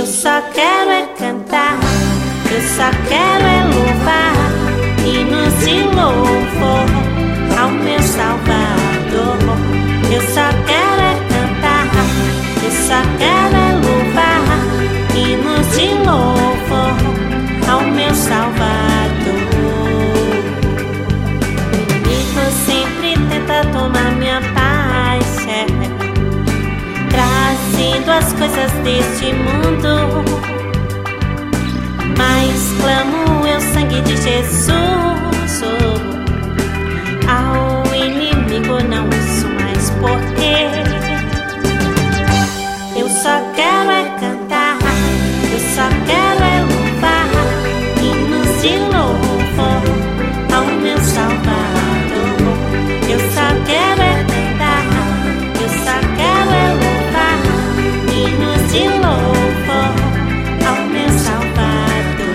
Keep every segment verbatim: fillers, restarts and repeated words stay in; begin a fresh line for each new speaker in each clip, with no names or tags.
Eu só quero é cantar, eu só quero é louvar, hinos de louvor ao meu Salvador. Eu só quero é cantar, eu só quero é louvar, hinos de louvor ao meu Salvador. O inimigo sempre tenta tomar minha paz, é, trazendo as coisas deste mundo, mas clamo eu sangue de Jesus. Oh, ao inimigo não ouço mais, porque eu só quero é cantar, eu só quero é louvar, hinos de louvor ao meu Salvador. Eu só quero é cantar, eu só quero é louvar, hinos de louvor ao meu Salvador.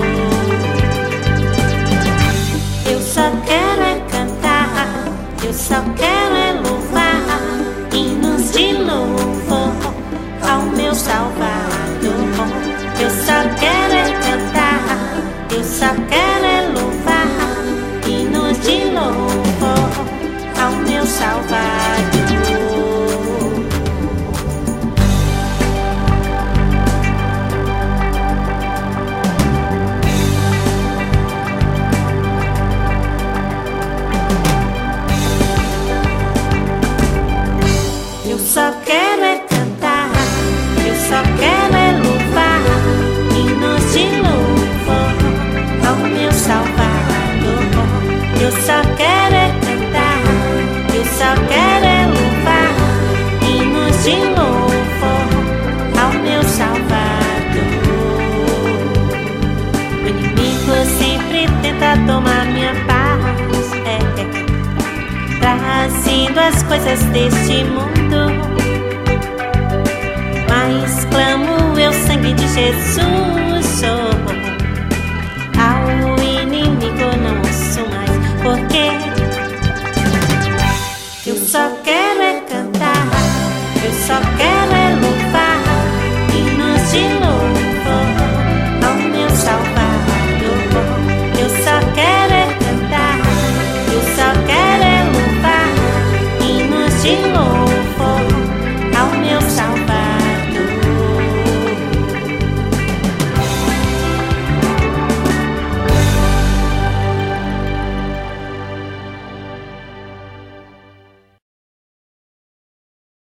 Eu só quero é cantar, eu só quero é louvar, hinos de louvor ao meu Salvador. Eu só quero é cantar, eu só quero é louvar, hinos de louvor ao meu Salvador. Eu só quero é cantar, eu só quero é louvar, hinos de louvor ao meu Salvador. Eu só quero é cantar, eu só quero é louvar, hinos de louvor ao meu Salvador. O inimigo sempre tenta tomar minha paz, é, é, trazendo as coisas deste mundo, mas clamo eu sangue de Jesus.